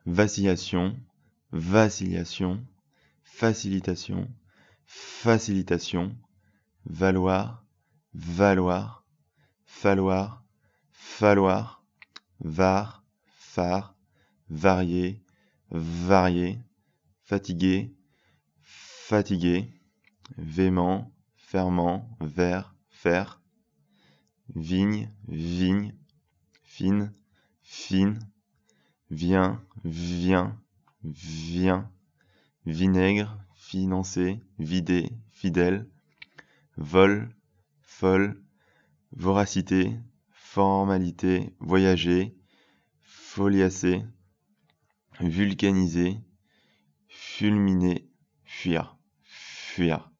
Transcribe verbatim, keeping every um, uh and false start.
vacillation, vacillation, facilitation, facilitation, valoir, valoir, falloir, falloir, var, phare, varier, varier, fatigué, fatigué, vément, ferment, vers, faire, vigne, vigne, fine, fine, vient, vient, vient, vinaigre, financer, vider, fidèle, vol, folle, voracité, formalité, voyager, foliacer, vulcaniser, fulminer, fuir, fuir.